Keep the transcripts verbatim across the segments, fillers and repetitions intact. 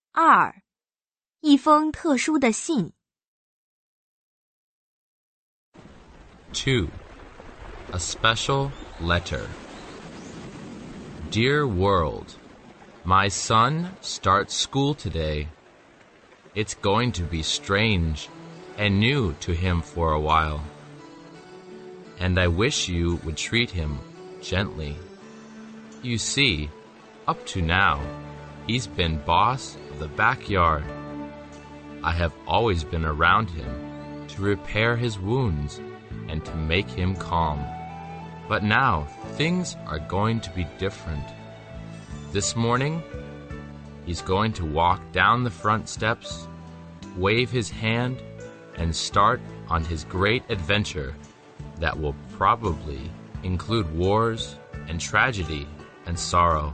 二，一封特殊的信。 two. A special letter. Dear world, my son starts school today. It's going to be strange and new to him for a while. And I wish you would treat him gently. You see, up to now, he's been boss of the backyard. I have always been around him to repair his wounds and to make him calm. But now things are going to be different. This morning, he's going to walk down the front steps, wave his hand, and start on his great adventure that will probably include wars and tragedy and sorrow.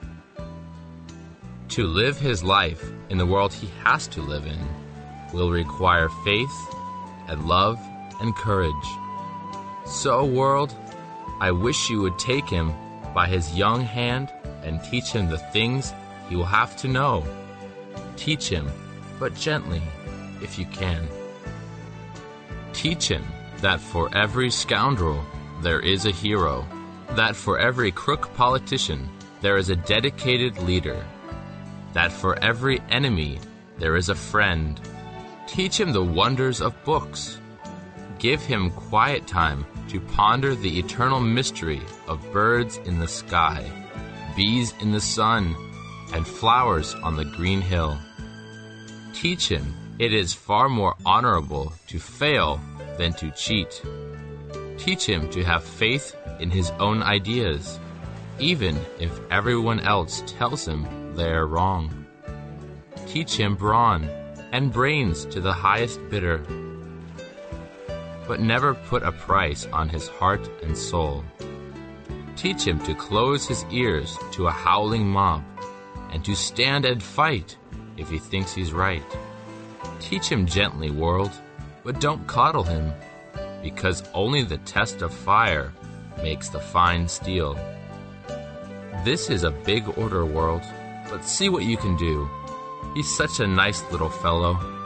To live his life in the world he has to live in will require faith and love and courage. So, world, I wish you would take him by his young hand and teach him the things he will have to know. Teach him, but gently, if you can. Teach him that for every scoundrel there is a hero, that for every crook politician there is a dedicated leader, that for every enemy there is a friend. Teach him the wonders of books. Give him quiet time to ponder the eternal mystery of birds in the sky, bees in the sun, and flowers on the green hill. Teach him it is far more honorable to fail than to cheat. Teach him to have faith in his own ideas, even if everyone else tells him they are wrong. Teach him brawn and brains to the highest bidder, but never put a price on his heart and soul. Teach him to close his ears to a howling mob, and to stand and fight if he thinks he's right. Teach him gently, world, but don't coddle him, because only the test of fire makes the fine steel. This is a big order, world, but see what you can do. He's such a nice little fellow.